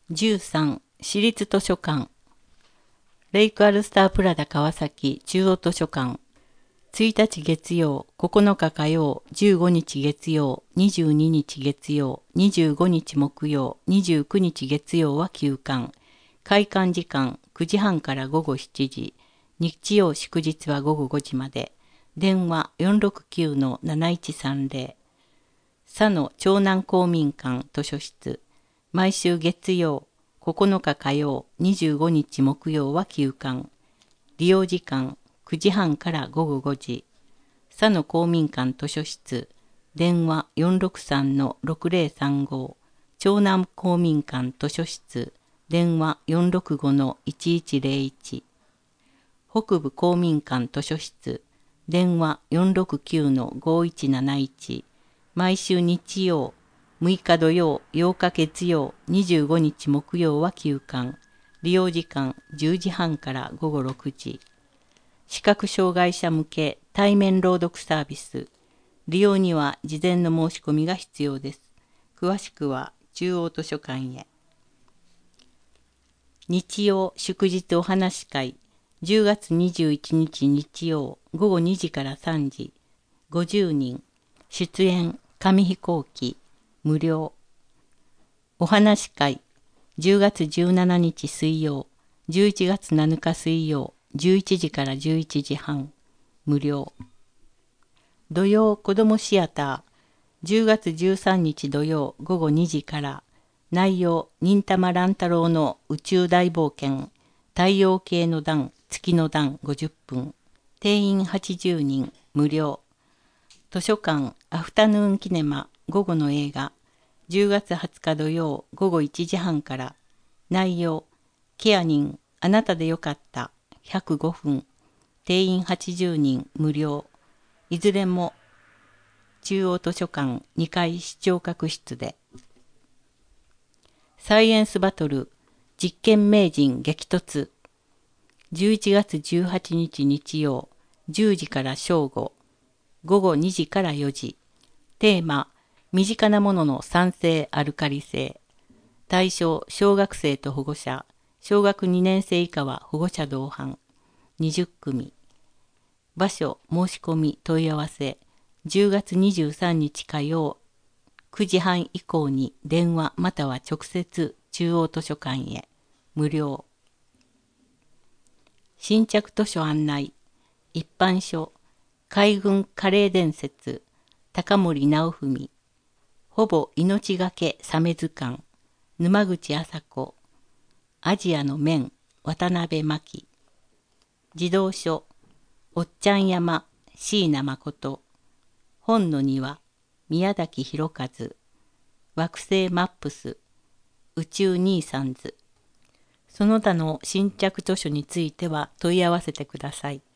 13私立図書館レイクアルスタープラダ川崎中央図書館1日月曜、9日火曜、15日月曜、22日月曜、25日木曜、29日月曜は休館。開館時間9時半から午後7時。日曜祝日は午後5時まで。電話469-7130。佐野長南公民館図書室。毎週月曜、9日火曜、25日木曜は休館。利用時間9時半から午後5時。佐野公民館図書室。電話463-6035。長南公民館図書室。電話465-1101。北部公民館図書室。電話469-5171。毎週日曜、6日土曜、8日月曜、25日木曜は休館。利用時間10時半から午後6時。視覚障害者向け対面朗読サービス。利用には事前の申し込みが必要です。詳しくは中央図書館へ。日曜祝日お話し会。10月21日日曜午後2時から3時。50人。出演紙飛行機。無料。お話し会。10月17日水曜。11月7日水曜。11時から11時半。無料。土曜子どもシアター。10月13日土曜午後2時から。内容忍たま乱太郎の宇宙大冒険。太陽系の段、月の段50分。定員80人。無料。図書館アフタヌーンキネマ午後の映画。10月20日土曜午後1時半から。内容ケアニンあなたでよかった105分。定員80人無料。いずれも中央図書館2階視聴覚室で。サイエンスバトル実験名人激突。11月18日日曜10時から正午。午後2時から4時。テーマ身近なものの酸性アルカリ性。対象小学生と保護者。小学2年生以下は保護者同伴。20組。場所申し込み問い合わせ。10月23日火曜9時半以降に電話または直接中央図書館へ。無料。新着図書案内。一般書海軍カレー伝説高森直文。ほぼ命がけサメ図鑑沼口麻子。アジアの面渡辺真希。児童書おっちゃん山椎名誠。本の庭宮崎博和。惑星マップス宇宙ニーサンズ。その他の新着図書については問い合わせてください。